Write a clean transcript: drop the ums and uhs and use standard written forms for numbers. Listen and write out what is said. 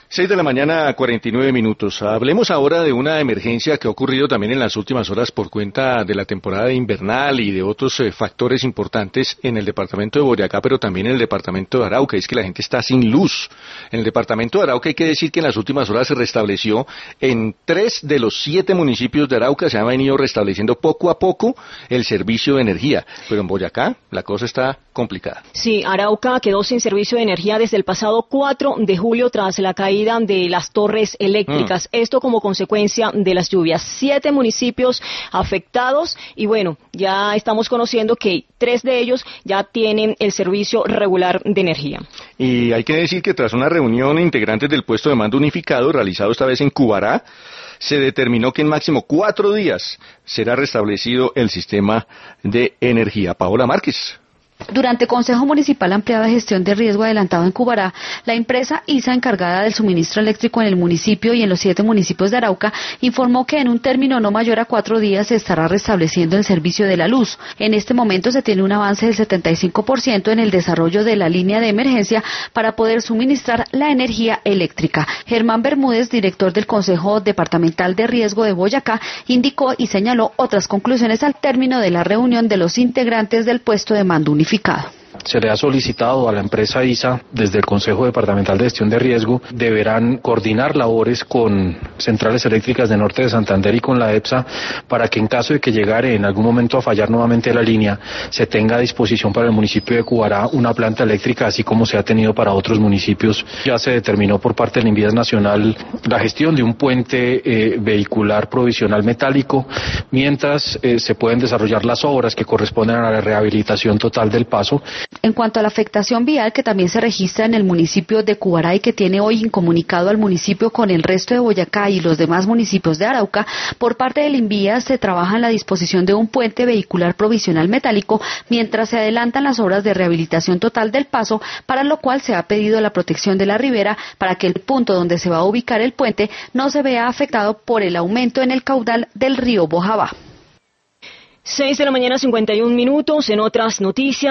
6 de la mañana, 49 minutos. Hablemos ahora de una emergencia que ha ocurrido también en las últimas horas por cuenta de la temporada invernal y de otros factores importantes en el departamento de Boyacá, pero también en el departamento de Arauca. Es que la gente está sin luz. En el departamento de Arauca hay que decir que en las últimas horas se restableció en 3 de los 7 municipios de Arauca. Se ha venido restableciendo poco a poco el servicio de energía. Pero en Boyacá la cosa está complicada. Sí, Arauca quedó sin servicio de energía desde el pasado 4 de julio tras la caída de las torres eléctricas. Esto como consecuencia de las lluvias. 7 municipios afectados y bueno, ya estamos conociendo que 3 de ellos ya tienen el servicio regular de energía. Y hay que decir que tras una reunión de integrantes del puesto de mando unificado realizado esta vez en Cubará, se determinó que en máximo 4 días será restablecido el sistema de energía. Paola Márquez. Durante Consejo Municipal Ampliado de Gestión de Riesgo adelantado en Cubará, la empresa ISA encargada del suministro eléctrico en el municipio y en los 7 municipios de Arauca informó que en un término no mayor a 4 días se estará restableciendo el servicio de la luz. En este momento se tiene un avance del 75% en el desarrollo de la línea de emergencia para poder suministrar la energía eléctrica. Germán Bermúdez, director del Consejo Departamental de Riesgo de Boyacá, indicó y señaló otras conclusiones al término de la reunión de los integrantes del puesto de mando unificado. Se le ha solicitado a la empresa ISA, desde el Consejo Departamental de Gestión de Riesgo, deberán coordinar labores con centrales eléctricas de Norte de Santander y con la EPSA para que en caso de que llegare en algún momento a fallar nuevamente la línea, se tenga a disposición para el municipio de Cubará una planta eléctrica, así como se ha tenido para otros municipios. Ya se determinó por parte del INVIES Nacional la gestión de un puente vehicular provisional metálico, mientras se pueden desarrollar las obras que corresponden a la rehabilitación total del paso. En cuanto a la afectación vial que también se registra en el municipio de Cubará y que tiene hoy incomunicado al municipio con el resto de Boyacá y los demás municipios de Arauca, por parte del INVIAS se trabaja en la disposición de un puente vehicular provisional metálico mientras se adelantan las obras de rehabilitación total del paso, para lo cual se ha pedido la protección de la ribera para que el punto donde se va a ubicar el puente no se vea afectado por el aumento en el caudal del río Bojabá. 6 de la mañana, 51 minutos. En otras noticias.